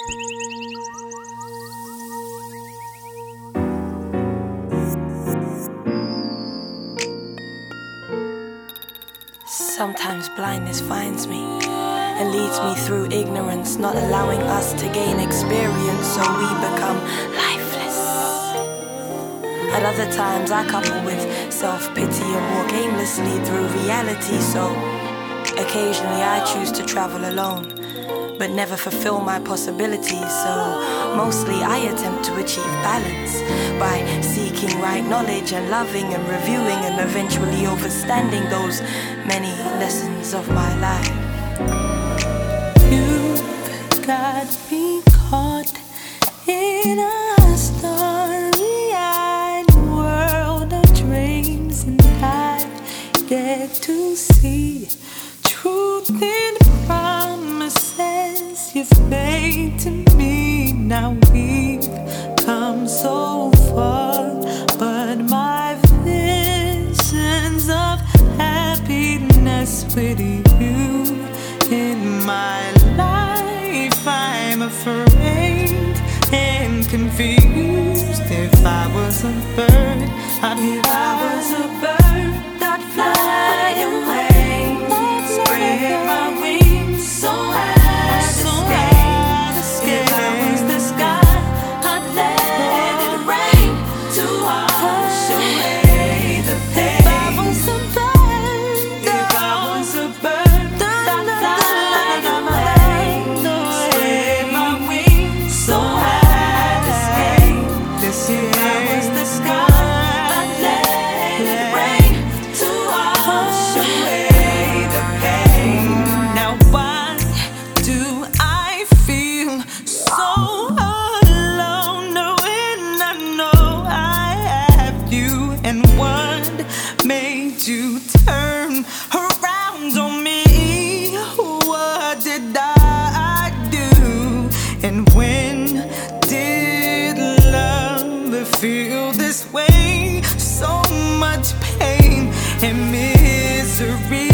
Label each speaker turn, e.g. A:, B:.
A: Sometimes blindness finds me and leads me through ignorance, not allowing us to gain experience, so we become lifeless. At other times I couple with self-pity and walk aimlessly through reality, so occasionally I choose to travel alone, but never fulfill my possibilities, so mostly I attempt to achieve balance by seeking right knowledge and loving and reviewing and eventually overstanding those many lessons of my life.
B: You've got me caught in a starry-eyed world of dreams, and I get to see truth in promises you've made to me. Now we've come so far, but my visions of happiness with you in my life, I'm afraid and confused. If I was a bird, I'd fly away, spread my wings so high to escape. If I was the sky, I'd let it rain to wash away the pain. If I was a bird, I'd fly away, spread my wings so high to escape. If I was the sky, I'd let it rain to wash away the pain. Now why do I feel so alone when I know I have you? And what made you turn around on me? What did I do? And when did love feel this way? So much pain and misery.